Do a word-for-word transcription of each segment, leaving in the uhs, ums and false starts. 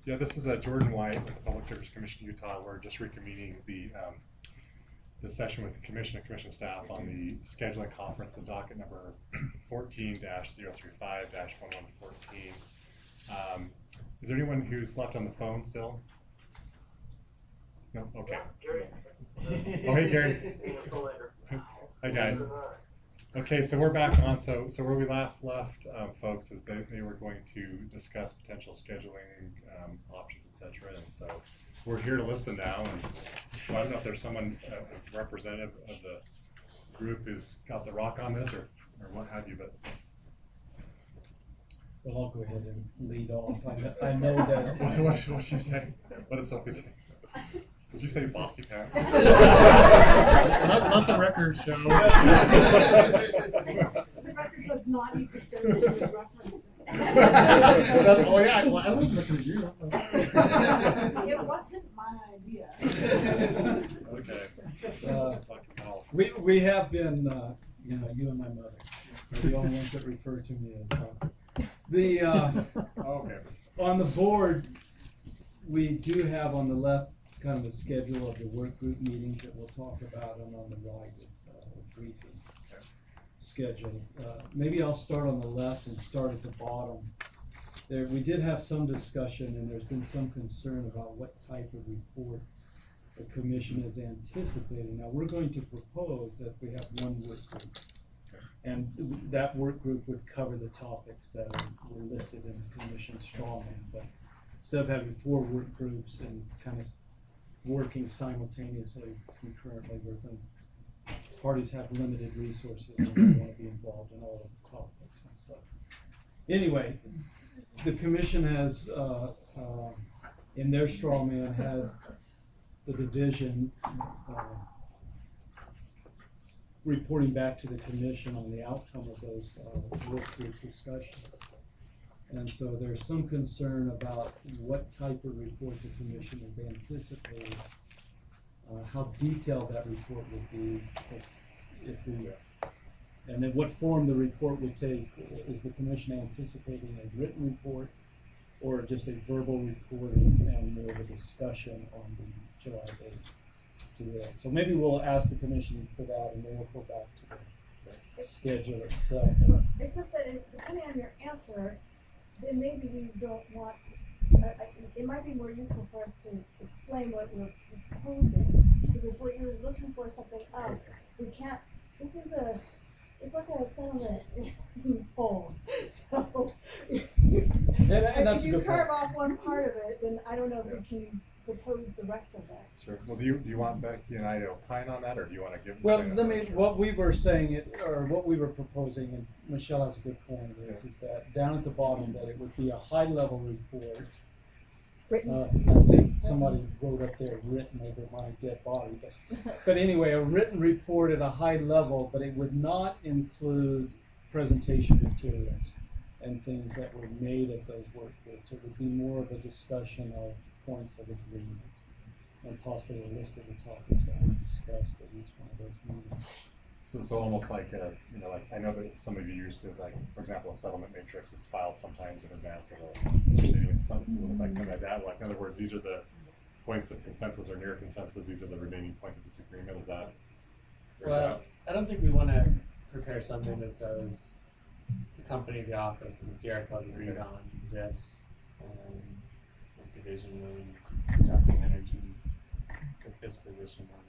Yeah, this is uh, Jordan White with the Public Service Commission of Utah. We're just reconvening the um, the session with the commission and commission staff on the scheduling conference of docket number fourteen dash zero three five dash one one fourteen. Um, is there anyone who's left on the phone still? No? Okay. Oh, hey, Gary. Hi, guys. Okay, so we're back on. So, so where we last left, um, folks, is they, they were going to discuss potential scheduling um, options, et cetera. And so we're here to listen now. And so I don't know if there's someone, uh, a representative of the group who's got the rock on this, or or what have you. But well, I'll go ahead and lead off. I know, I know that. what what what did you say? What did Sophie say? Did you say bossy pants? let, let the record show. The record does not need to show that she was referencing. That's, oh yeah, well, I wasn't looking at you. It wasn't my idea. Okay. Uh, we we have been, uh, you know, you and my mother are the only ones that refer to me as Tom. The uh, okay. On the board, we do have on the left kind of a schedule of the work group meetings that we'll talk about, and on the right is uh, a briefing okay. schedule. Uh, maybe I'll start on the left and start at the bottom. There, we did have some discussion, and there's been some concern about what type of report the commission is anticipating. Now, we're going to propose that we have one work group, and that work group would cover the topics that are, were listed in the commission strawman. But instead of having four work groups and kind of working simultaneously, concurrently, where the parties have limited resources and they want to be involved in all of the topics and so. Anyway, the commission has, uh, uh, in their straw man, had the division uh, reporting back to the commission on the outcome of those uh, work group discussions. And so there's some concern about what type of report the commission is anticipating, uh, how detailed that report would be, if we, and then what form the report would take. Is the commission anticipating a written report, or just a verbal report and more of a discussion on the July eighth to that? So maybe we'll ask the commission for that, and then we'll go back to the schedule itself. Except that it, depending on your answer, then maybe we don't want, uh, it might be more useful for us to explain what we're proposing. Because if what you're looking for something else, we can't, this is a, it's like a settlement poem. So, and, and that's if a you good carve point. off one part of it, then I don't know if we can propose the rest of it. Sure. Well, do you do you want Becky and I to opine on that, or do you want to give? Well, let me. What we were saying, it, or what we were proposing, and Michelle has a good point. Is yeah. is that down at the bottom that it would be a high-level report. Written. Uh, I think somebody wrote up there "written" over my dead body, but, but anyway, a written report at a high level, but it would not include presentation materials and things that were made at those work groups. It would be more of a discussion of points of agreement, and possibly a list of the topics that were discussed at each one of those meetings. So, so almost like a, you know, like I know that some of you used to, like, for example, a settlement matrix. It's filed sometimes in advance of a proceeding. It's something like something like that. Like, in other words, these are the points of consensus or near consensus. These are the remaining points of disagreement. Is that? Well, I don't think we want to prepare something that says the company, the office, and the Sierra Club agreed on this. Um, Division of Kentucky Energy took this position on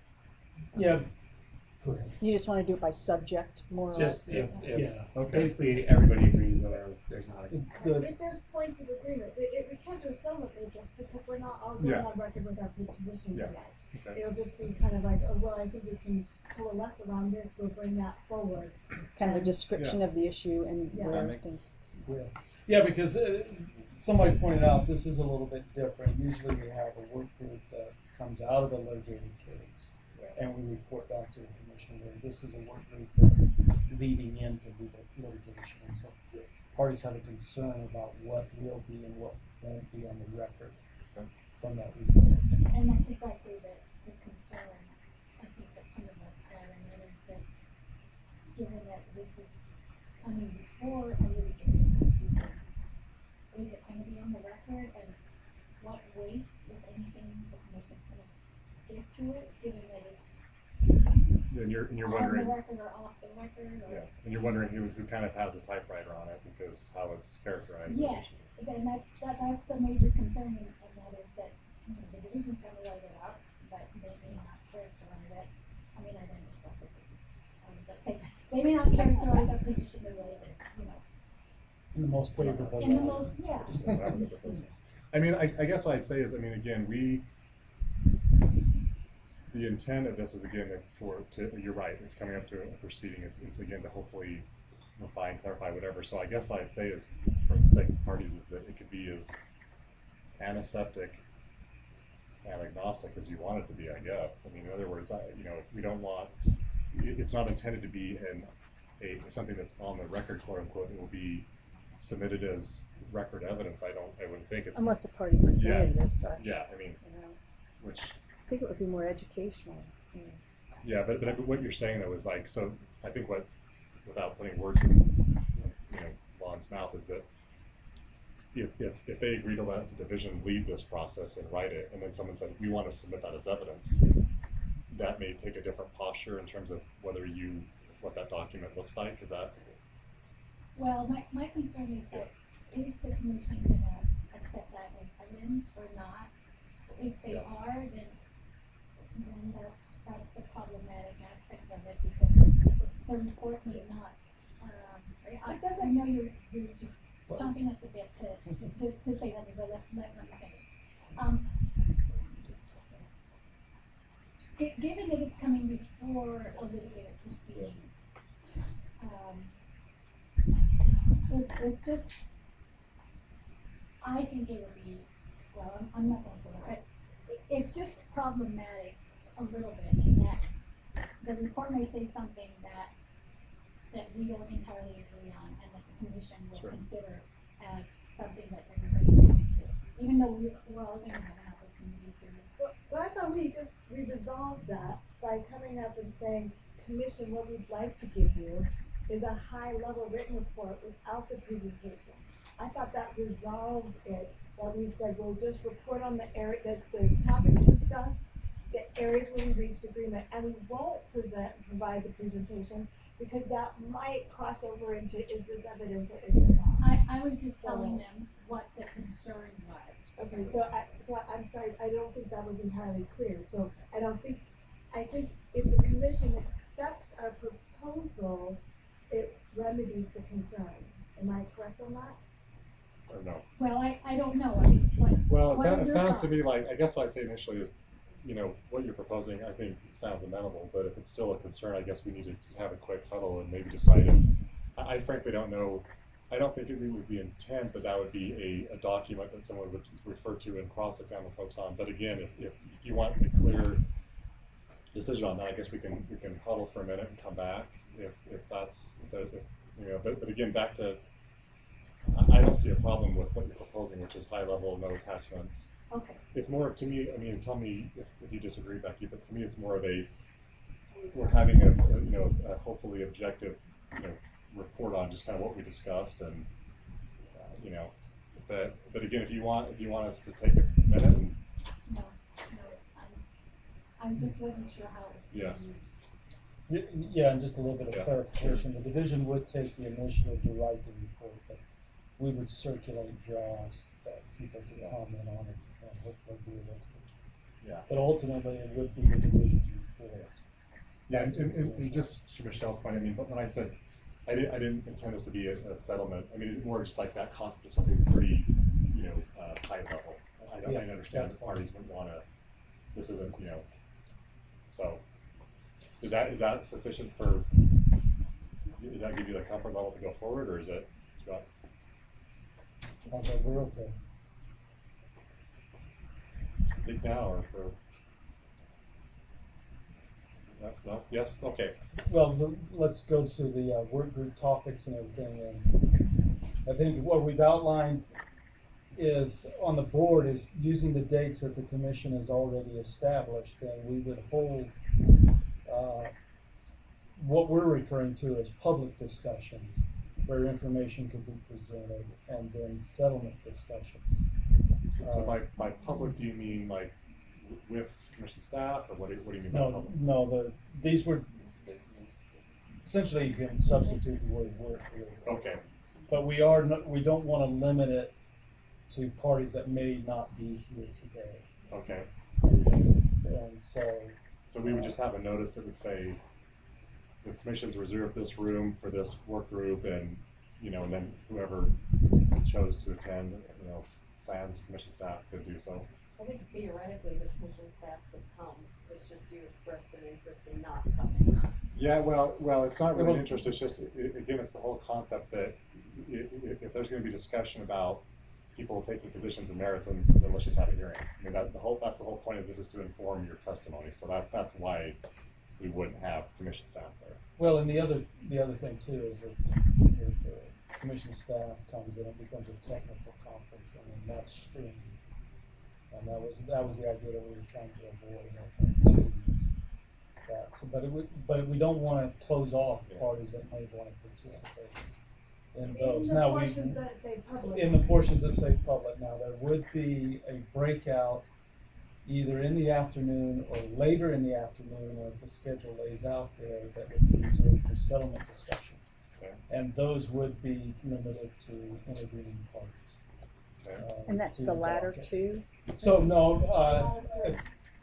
it. Yeah. Go ahead. You just want to do it by subject, more or Just less? if, if yeah. Okay. basically everybody agrees, or if there's not a The, If there's points of agreement, it, it, we can't do a settlement matrix because we're not all going Yeah. on record with our positions Yeah. yet. Okay. It'll just be kind of like, oh, well, I think we can coalesce around this, we'll bring that forward. Kind of a description Yeah. of the issue and Yeah. where That makes- things. yeah. yeah, because uh, somebody pointed out this is a little bit different. Usually we have a work group that comes out of a litigated case, and we report back to the commission. Where this is a work group that's leading into the litigation, and so parties have a concern about what will be and what won't be on the record okay. from that report. And that's exactly the, the concern I think that some of us have, and that is that given that this is coming before a litigation procedure, is it going to be on the record? And what weight, if anything, the commission's gonna give to it, given that it's And you're, and you're on the wondering, record or off the record, or. yeah, and you're wondering who, who kind of has a typewriter on it because how it's characterized. Yes, then that's, that, that's the major concern, and and that is that, you know, the division's gonna write it up, but they may not characterize it. I mean, I didn't discuss this with you, um, but say, they may not characterize our position the way that, you know, In the most favorable. in the light. most, yeah. Just don't have it. I mean, I, I guess what I'd say is, I mean, again, we, the intent of this is again that for, to, you're right, it's coming up to a proceeding, it's, it's again to hopefully refine, clarify, whatever. So I guess what I'd say is, for the sake of parties, is that it could be as antiseptic and agnostic as you want it to be, I guess. I mean, in other words, I, you know, we don't want, it, it's not intended to be an, a, something that's on the record, quote unquote, it will be submitted as record evidence. I don't, I wouldn't think it's. Unless the party presented it as such. Yeah, I mean, You know, which, I think it would be more educational. you know. yeah, but, but what you're saying though is like, so I think what, without putting words in, you know, Lon's mouth, is that if, if, if they agree to let the division lead this process and write it, and then someone said, we want to submit that as evidence, that may take a different posture in terms of whether you, what that document looks like. Is that? Well, my, my concern is that, is the commission gonna accept that as evidence or not? If they Yeah. are, then, then that's, that's the problematic aspect of it, because the report may not, um, I, It doesn't- I know you're, you're just jumping at the bit to, to, to say something, but let, let, let me finish. Um, gi- given that it's coming before a litigated proceeding, um, it's, it's just, I think it would be, well, I'm, I'm not gonna say that, but it, it's just problematic a little bit in that the report may say something that, that we don't entirely agree on, and that the commission will Sure. consider as something that everybody agrees to, even though we, we're all gonna have an opportunity to. But, but I thought we just, we resolved that by coming up and saying, commission, what we'd like to give you is a high-level written report without the presentation. I thought that resolved it, that we said, we'll just report on the area, that the topics discussed, the areas where we reached agreement, and we won't present, provide the presentations, because that might cross over into, is this evidence or is it not? I, I was just So- telling them what the concern was. Okay, so I, so I'm sorry, I don't think that was entirely clear, so I don't think, I think if the commission accepts our proposal, it remedies the concern. Am I correct on that? Or no? Well, I, I don't know, I mean, what, Well, it what are sounds, it your sounds to me thoughts? like, I guess what I'd say initially is, you know, what you're proposing, I think sounds amenable, but if it's still a concern, I guess we need to have a quick huddle and maybe decide if, I I frankly don't know, I don't think it was the intent that that would be a, a document that someone would refer to and cross-examine folks on, but again, if, if, if you want a clear decision on that, I guess we can, we can huddle for a minute and come back, if, if that's, if, that- if, you know, but, but again, back to, I, I don't see a problem with what you're proposing, which is high level, no attachments. Okay, It's more, to me, I mean, tell me if, if you disagree, Becky, but to me, it's more of a, we're having a, a, you know, a hopefully objective, you know, report on just kind of what we discussed and, uh, you know, but, but again, if you want, if you want us to take a minute and, no, no, I'm, I just wasn't sure how it was being Yeah. used. Y- Yeah, and just a little bit of Yeah. clarification, the division would take the initiative to write the report, but we would circulate drafts that people could comment on it and hopefully be able to. yeah. But ultimately, it would be the division's report. Yeah, and, and, and just to Michelle's point, I mean, but when I said, I didn't, I didn't intend this to be a, a settlement, I mean, it's more just like that concept of something pretty, you know, uh, high level. I don't, I Yeah, understand that's that parties would wanna, this isn't, you know, so, is that, is that sufficient for, does that give you the comfort level to go forward, or is it, Scott? Although we're okay. Speak now, or for? No, no, yes, okay, Well, the, let's go to the uh, work group topics and everything, and I think what we've outlined is, on the board, is using the dates that the commission has already established, and we would hold, uh, what we're referring to as public discussions, where information could be presented, and then settlement discussions. So, so Uh, by, by public, do you mean like w- with commission staff, or what do you, what do you mean by No, public? no, the, these were, essentially you can substitute the word work here. Okay, But we are, not- we don't wanna limit it to parties that may not be here today. okay. And so, So we would just have a notice that would say, the commission's reserved this room for this work group, and, you know, and then whoever chose to attend, you know, sans commission staff could do so. I think theoretically, the commission staff could come, it's just you expressed an interest in not coming. Yeah, well, well, it's not really Well- an interest, it's just, i- again, it's the whole concept that i- i- if there's gonna be discussion about people taking positions and merits, then, then let's just have a hearing. I mean, that, the whole, that's the whole point, is this is to inform your testimony, so that, that's why we wouldn't have commission staff there. well, and the other, the other thing too is that if the commission staff comes in, it becomes a technical conference, and then that's streamed. And that was, that was the idea that we were trying to avoid, I think, too. is That, so, but it would, but we don't wanna close off Yeah. parties that may wanna participate in In those. the Now, we, portions that say public. in the portions that say public, now, there would be a breakout either in the afternoon or later in the afternoon as the schedule lays out there that would be reserved for settlement discussions. Okay, And those would be limited to intervening parties. okay. uh, And that's to the latter dockets. two? So, no, uh, All the-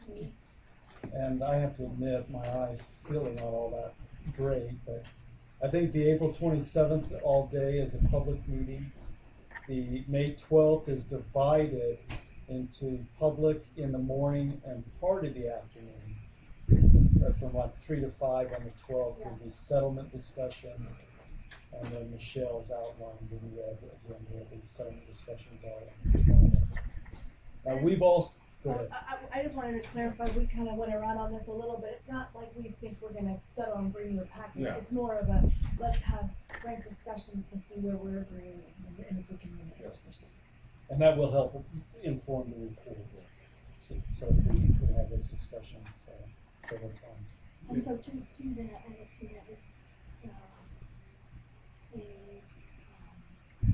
and I have to admit, my eyes still are not all that great, but I think the April twenty-seventh all day is a public meeting. The May twelfth is divided into public in the morning and part of the afternoon. Uh, From like three to five on the twelfth would be settlement discussions. And then Michelle's outlined in red, again, where the settlement discussions are. on the twelfth. Now, we've all, go ahead. I, I, I just wanted to clarify, we kind of went around on this a little bit, it's not like we think we're gonna settle and bring you a package, Yeah. it's more of a, let's have frank discussions to see where we're agreeing and, and if we can limit issues. And that will help inform the report, so, so we can have those discussions, uh, several times. And so to, to that, I look to that was, uh, a, um,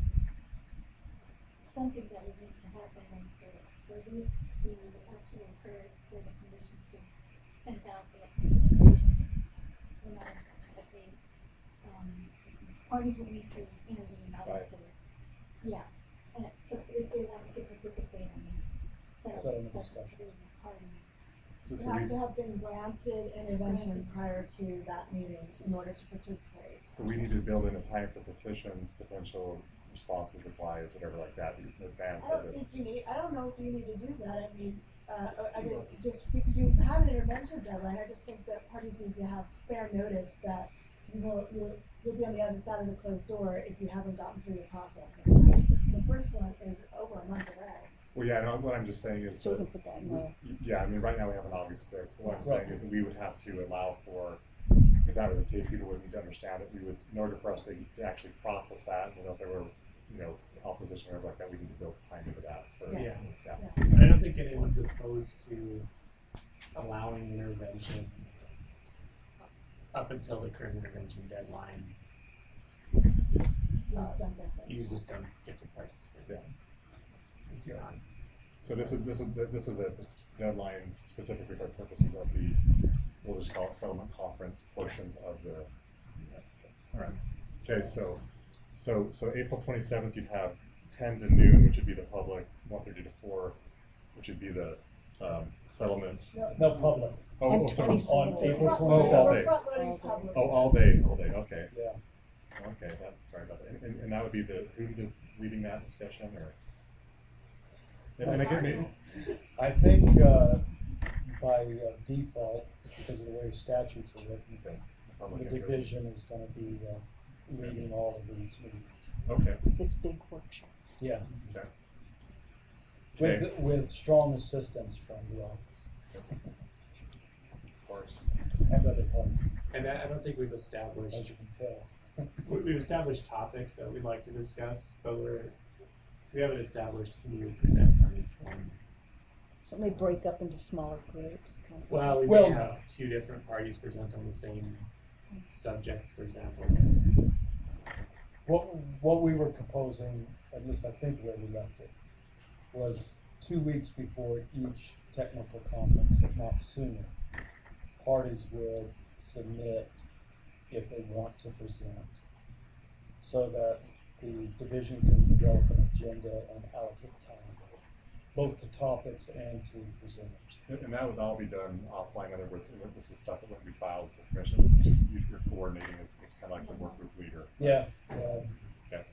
something that would need to happen and for, for this to actually occur is for the commission to send out the application. You know, that the, um, parties will need to intervene, obviously. Yeah, and so if they want to participate in these Settlement settlement discussions, discussions. the parties. So, You so have we, to have been granted intervention prior to that meeting in order to participate. so we need to build in a time for petitions, potential responses, replies, whatever like that, in advance I of don't it. think you need, I don't know if you need to do that, I mean, uh, I mean, just because you have an intervention deadline, I just think that parties need to have fair notice that you will, you'll, you'll be on the other side of the closed door if you haven't gotten through the process. The first one is over a month away. Well, yeah, no, what I'm just saying is So we that, can put that in the, yeah, I mean, right now we have an August sixth, what I'm Right. saying is that we would have to allow for, if that were the case, people would need to understand it, we would, in order for us to, to actually process that, you know, if there were, you know, opposition or like that, we need to build time into that for, Yes. yeah. I don't think anyone's opposed to allowing intervention up until the current intervention deadline. You just don't get that. You just don't get to participate. Yeah. If you're on. So this is, this is, this is a deadline specifically for purposes of the, we'll just call it settlement conference portions of the. Alright, okay, so, so, so April twenty-seventh, you'd have ten to noon, which would be the public, one thirty to four, which would be the, um, settlement. No, public, Oh, And oh, sorry, twenty-seventh. on We're April front- Oh, all twenty-seventh, day. We're front loading All day. public. oh, all day, all day, okay, yeah. okay, that, sorry about that, and, and, and that would be the, who did, leading that discussion, or? And, and again, maybe, I think, uh, by uh, default, because of the way statutes are written, okay, public the interest. division is gonna be, uh, leading all of these meetings. Okay, this big workshop. Yeah, okay. with, Okay. with strong assistance from the office Of course. and other parties, And I, I don't think we've established, as you can tell. we- we've established topics that we'd like to discuss, but we're, we haven't established who would present on each one. So they break up into smaller groups, kind of. Well, we Well- may have two different parties present on the same subject, for example. What, what we were proposing, at least I think where we left it, was two weeks before each technical conference, if not sooner, parties would submit if they want to present, so that the division can develop an agenda and allocate time, both to topics and to presenters. And and that would all be done offline. In other words, this is stuff that wouldn't be filed for commission. This is just you- you're coordinating as, as kind of like the work group leader. Yeah. yeah. Okay.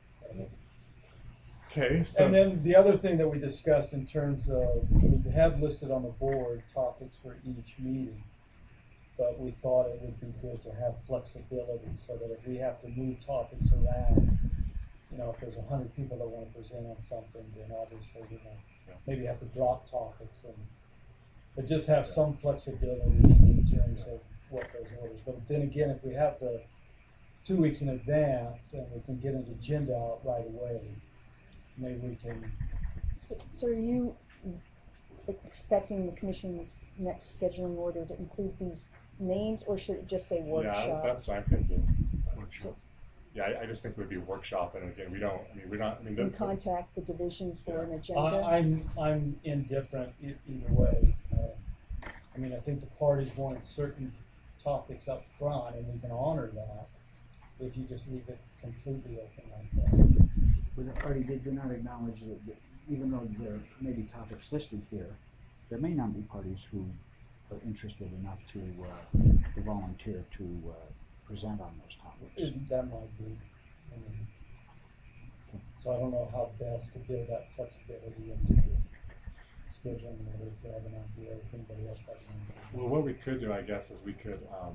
Okay. So And then the other thing that we discussed in terms of, we have listed on the board topics for each meeting, but we thought it would be good to have flexibility so that if we have to move topics around, you know, if there's a hundred people that want to present on something, then obviously we're gonna Yeah. maybe have to drop topics and, but just have some flexibility in terms of what those orders. But then again, if we have the two weeks in advance and we can get an agenda out right away, maybe we can. So, so are you expecting the commission's next scheduling order to include these names, or should it just say workshop? yeah, that's what I'm thinking. Workshop. Yeah, I, I just think it would be workshop, and again, we don't. I mean, we're not. I mean, the, And contact the division for an I, agenda? I'm, I'm indifferent e- either way. Uh, I mean, I think the parties wanted certain topics up front, and we can honor that if you just leave it completely open like that. But Artie, did you not acknowledge that, that even though there may be topics listed here, there may not be parties who are interested enough to, uh, to volunteer to, uh, present on those topics? It- That might be. I mean, so I don't know how best to give that flexibility into the scheduling order, if you have an idea, if anybody else has an idea. well, what we could do, I guess, is we could. Um,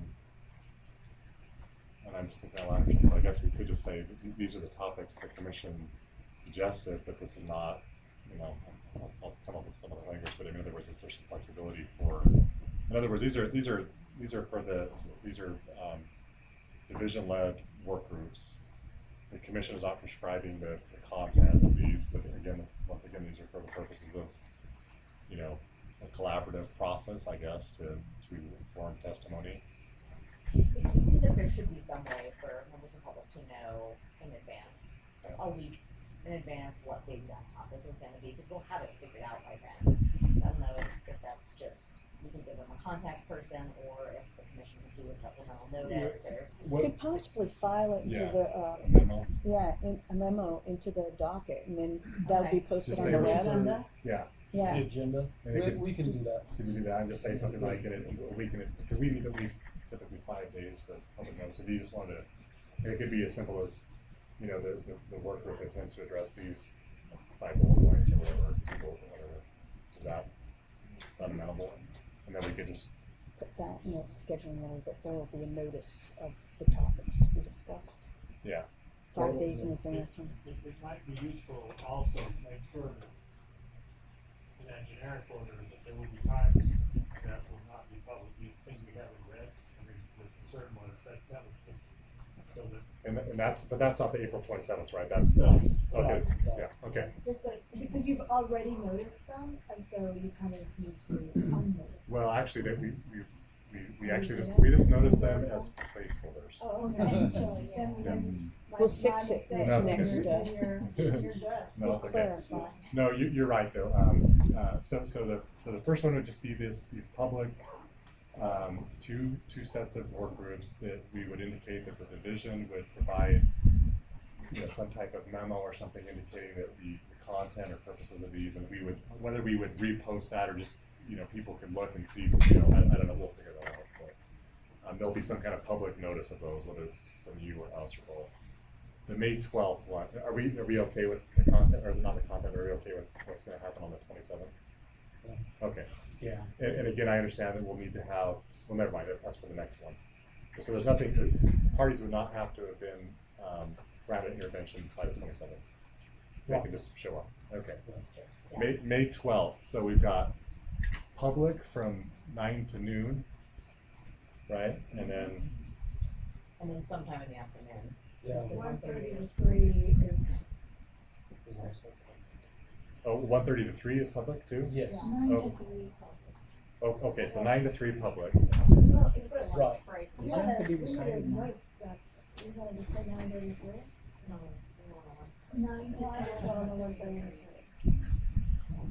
and I'm just thinking out loud. I guess we could just say that th- these are the topics the commission suggested, but this is not. You know, I'll, I'll come up with some other language, but in other words, is there some flexibility for? In other words, these are these are these are for the these are um, division-led work groups. The commission is not prescribing the, the content of these, but again, once again, these are for the purposes of, you know, a collaborative process, I guess, to to inform testimony. It it seems like there should be some way for members of the public to know in advance, a week in advance, what the exact topic is gonna be, because we'll have it figured out by then. So I don't know if, if that's just, we can give them a contact person, or if the commission can do a supplemental notice, or. What, Could possibly file it into Yeah. the, uh, a memo? yeah, in, a memo into the docket, and then that would be Okay. posted Just on say the what- web. Agenda? Yeah. The Yeah, agenda, And we, it could- we can do that. Can you do that and just say something like in a, in a week, in it, because we need at least typically five days for public notice. If you just wanted to, and it could be as simple as, you know, the, the, the work group intends to address these five bullet points or whatever, two bullet or whatever. Is that, is that amenable? And then we could just, put that in the scheduling order, that there will be a notice of the topics to be discussed, yeah, five Well, days in yeah. advance. It, it might be useful also to make sure that in that generic order that there will be times that will not be public, these things we haven't read, I mean, the concern was that, that was, the- so that and, and that's, but that's not the April twenty-seventh, right? That's the, okay, yeah, okay. Just like, because you've already noticed them, and so you kind of need to unnotice. Well, actually, that we, we, we, we actually just, we just noticed them as placeholders. Oh, okay, so then, Yeah. then. my- We'll my fix it mistake. No, next, it's uh, Then you're, you're good. No, it's We'll okay. clarify. No, you, you're right though. Um, uh, so, so the, so the first one would just be this, these public, um, two, two sets of work groups that we would indicate that the division would provide, you know, some type of memo or something indicating that the, the content or purposes of these, and we would, whether we would repost that or just, you know, people could look and see, you know, I, I don't know, we'll figure that out. But, um, there'll be some kind of public notice of those, whether it's from you or us or both. The May twelfth one, are we, are we okay with the content, or not the content, are we okay with what's gonna happen on the twenty-seventh? Okay, Yeah. and, and again, I understand that we'll need to have, well, never mind, that's for the next one. So there's nothing, the parties would not have to have been, um, granted intervention by the twenty-seventh. They can just show up, okay. May, May twelfth, so we've got public from nine to noon, right? And then, And then sometime in the afternoon. Yeah. One thirty to three is, Is also- oh, one thirty to three is public too? Yes. Nine to Oh. three, Oh, okay, so nine to three public. well, it was. Right. Right. We Does had that have a, to be we had a decided now? notice that, we wanted to say nine thirty-three. No, no, no, no. nine to Well, I twelve. don't know what they're gonna do.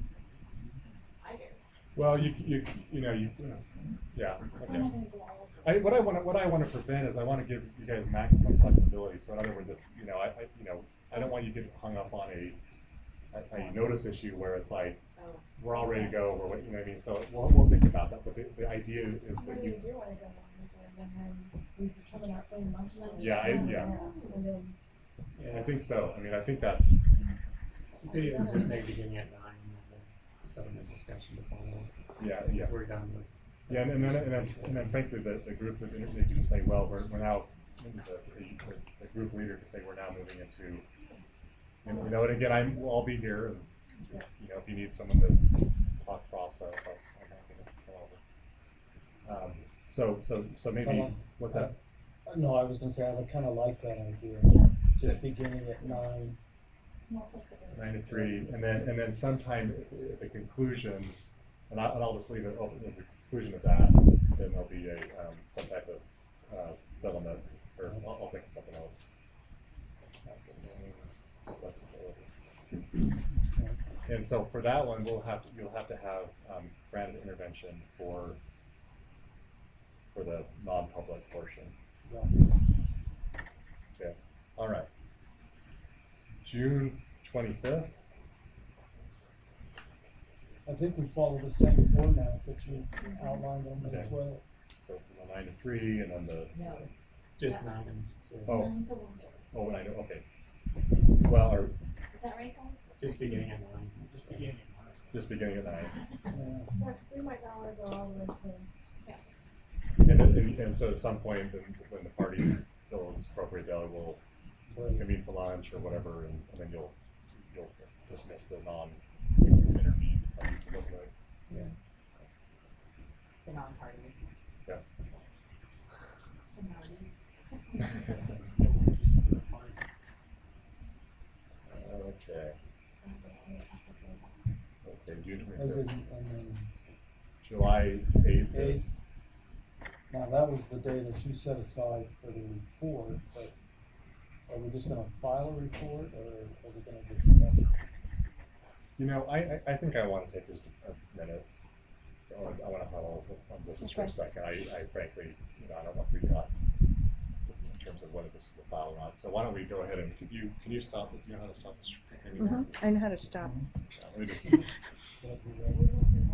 Well, you, you, you know, you, yeah, We're okay. not gonna do all of I, what I wanna, what I wanna prevent is I wanna give you guys maximum flexibility, so in other words, if, you know, I, I, you know, I don't want you to get hung up on a, a, a notice issue where it's like, Oh. we're all ready to go, or what, you know what I mean, so we'll, we'll think about that, but the, the idea is Maybe that you you, do wanna go on with it, and then we determine our own monthly. Yeah, I- yeah. And then, I think so, I mean, I think that's, You could even just say beginning at nine and then settlement discussion to follow. yeah, yeah. We're done with. Yeah, and, and then, and then, and then frankly, the, the group, they could just say, well, we're, we're now, the, the, the group leader could say, we're now moving into, and, you know, and again, I'm, we'll all be here, and, you know, if you need someone to talk process, that's, I'm happy to come over. Um, so, so, so maybe, Um, what's that? Uh, No, I was gonna say, I would kinda like that idea, just beginning at nine. more flexibility. Nine to three, and then, and then sometime at- at the conclusion, and I, and I'll just leave it open, at the conclusion of that, then there'll be a, um, some type of, uh, settlement, or I'll, I'll think of something else. Flexibility. And so for that one, we'll have to, you'll have to have, um, granted intervention for, for the non-public portion. Okay, all right. June twenty-fifth? I think we follow the same format that you outlined on the Okay. twelve. So it's in the nine to three, and then the, No, it's, Just nine and two. oh, Nine to one. oh, and I know, okay. Well, or Is that right, guys? Just beginning at nine. Just beginning. just beginning at nine. Yeah. yeah, 'cause we might not wanna go all the way through. And then, and, and so at some point, then, when the parties feel it's appropriate, they will convene for lunch or whatever, and, and then you'll, you'll dismiss the non-intervened parties. Is that right? Yeah. the non-parties. Yeah. Okay, okay, June And twenty-fifth. then, and then, July eighth is, Eighth. now that was the day that you set aside for the report, but are we just gonna file a report, or are we gonna discuss it? you know, I, I, I think I wanna take just a minute. I wanna, I wanna huddle on this just for a Okay. second. I, I frankly, you know, I don't know if we got in terms of whether this is a file or not. So why don't we go ahead and, could you, can you stop it? Do you know how to stop this? Mm-hmm. I know how to stop. Yeah, let me just, That'd be right.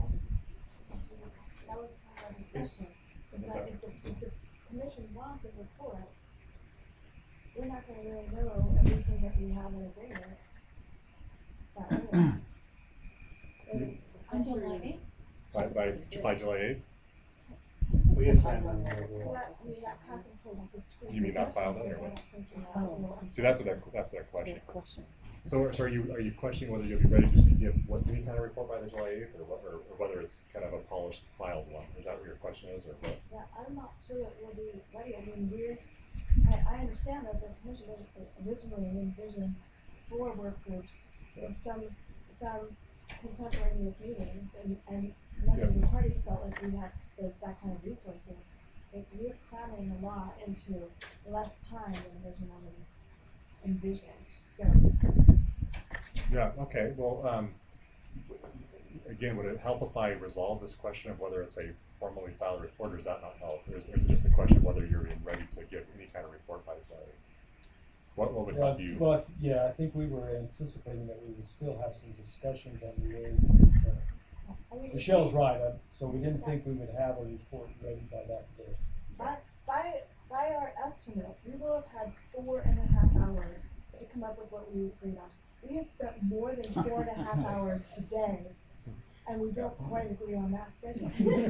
That was part of our discussion, is that if the, if the commission wants a report, we're not gonna really know everything that we have in agreement. That early. It is- it's On not July really- eighth? by, by, by July eighth? We had planned on the Well, that, I mean, that contemplates the screen. You mean not file that, or discussions, what? which I don't think Oh. you know. See, that's what they're, that's what they're questioning. Good question. So, so are you, are you questioning whether you'll be ready just to give what, any kind of report by the July eighth, or what, or, or whether it's kind of a polished filed one? Is that what your question is, or what? Yeah, I'm not sure that we'll be ready, I mean, we're, I, I understand that the commission was originally envisioned four work groups with some, some contemporaneous meetings, and, and none of the parties felt like we had those, that kind of resources. Because we're cramming a lot into less time than originally envisioned, so. Yeah, okay, well, um, again, would it help if I resolve this question of whether it's a formally filed report, or does that not help? Or is, or is it just a question of whether you're ready to give any kind of report by the July eighth? What, what would Well, help you? well, yeah, I think we were anticipating that we would still have some discussions on the eighth, because, uh, I mean, Michelle's right, uh, so we didn't think we would have a report ready by that day. By, by, by our estimate, we will have had four and a half hours to come up with what we agreed on. We have spent more than four and a half hours today, and we don't quite agree on that schedule.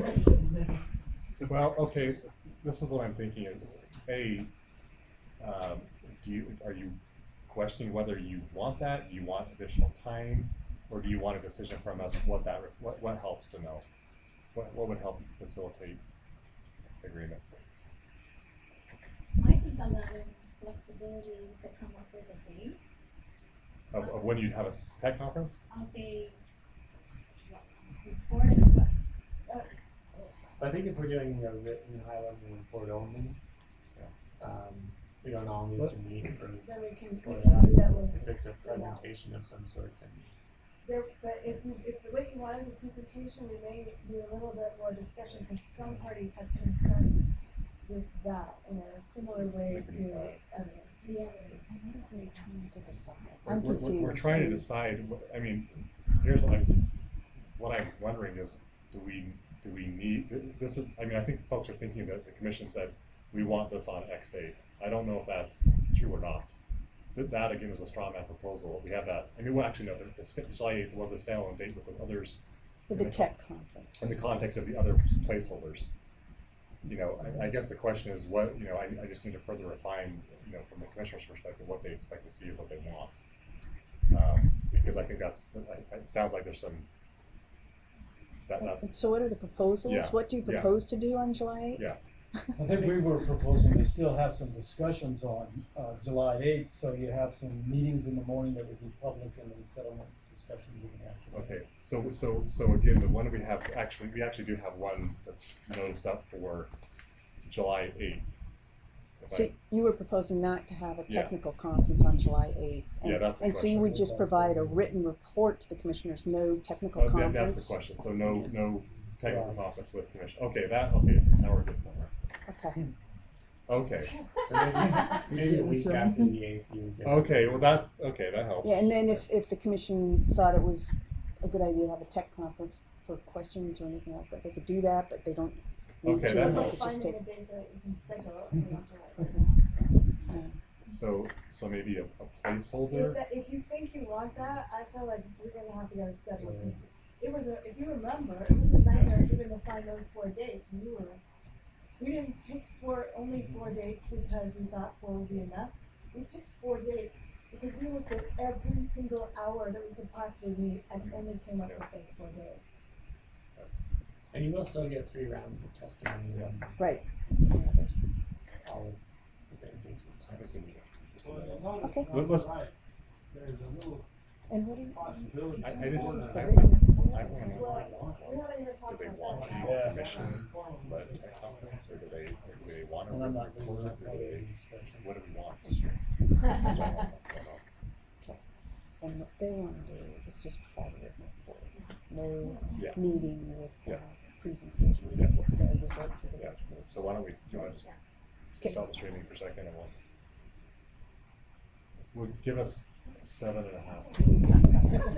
Well, okay, this is what I'm thinking, A, um, do you, are you questioning whether you want that, do you want additional time, or do you want a decision from us what that, what, what helps to know? What, what would help facilitate agreement? I think allowing flexibility to come up with a date Of, of when you'd have a s- tech conference? of a report and what, I think if we're doing a written high-level report only, um, we don't all need to meet for, Then we can, for we can do that. that with. If it's a presentation of some sort, then there, but if you, if what you want is a presentation, we may do a little bit more discussion, because some parties have concerns with that in a similar way to evidence. Yeah. What are we trying to decide? We're, I'm we're, confused. we're trying to decide, what- I mean, here's what I'm, what I'm wondering is, do we, do we need, th- this is, I mean, I think folks are thinking that the commission said, we want this on X date. I don't know if that's true or not. That, that again was a straw man proposal. We have that, I mean, well, actually, no, the, the July eighth was a standalone date with the others. With in the tech conference. In the context of the other placeholders. You know, I, I guess the question is what, you know, I, I just need to further refine, you know, from the commissioner's perspective, what they expect to see or what they want. Um, because I think that's, I- it sounds like there's some, that, that's, And so what are the proposals? Yeah, What do you yeah. propose to do on July eighth? yeah, I think we were proposing to still have some discussions on, uh, July eighth, so you have some meetings in the morning that would be public and then settlement discussions in the afternoon. okay. So, so, so again, the one we have, actually, we actually do have one that's noticed up for July eighth. So you were proposing not to have a Yeah. technical conference on July eighth? Yeah, that's the And so you would question. just provide a written report to the commissioners, no technical Oh, that- conference? that's the question. So no, no technical Right. conference with commission. Okay, that, okay, now we're getting somewhere. Okay. Okay, So maybe, maybe a week after the eighth, you would get. okay, well, that's, okay, that helps. Yeah, and then if, if the commission thought it was a good idea to have a tech conference for questions or anything like that, they could do that, but they don't need Okay, to, that and they helps. could just Finding take. a date that you can schedule if you want to. um, So, so maybe a, a If placeholder? that, if you think you want that, I feel like we're gonna have to get a schedule, because it was a, if you remember, it was a nightmare even to find those four dates, and you were, we didn't pick four, only four dates because we thought four would be enough. We picked four dates because we looked at every single hour that we could possibly meet and only came up with those four days. And you will still get three rounds of testimony on Right. Yeah, there's- all of the same things. I think we need just a Well, minute. you notice Okay. on Let- the let's- right, there's a little And what do you? possibility. I, I just, This is I, the I written report. wanna Well, we haven't even do talked they about want that. the Yeah. commission led tech conference, or do they, or do they want a And I'm written not report, really or do part of they, the discussion. what do we want? That's what I want, I don't know. And what they wanna do is just provide a written report, no Yeah. meeting with, uh, Yeah. presentations Yeah. of the the results of the Yeah, reports. so why don't we, you wanna just Okay. stop the streaming for a second and we'll, we'll give us seven and a half.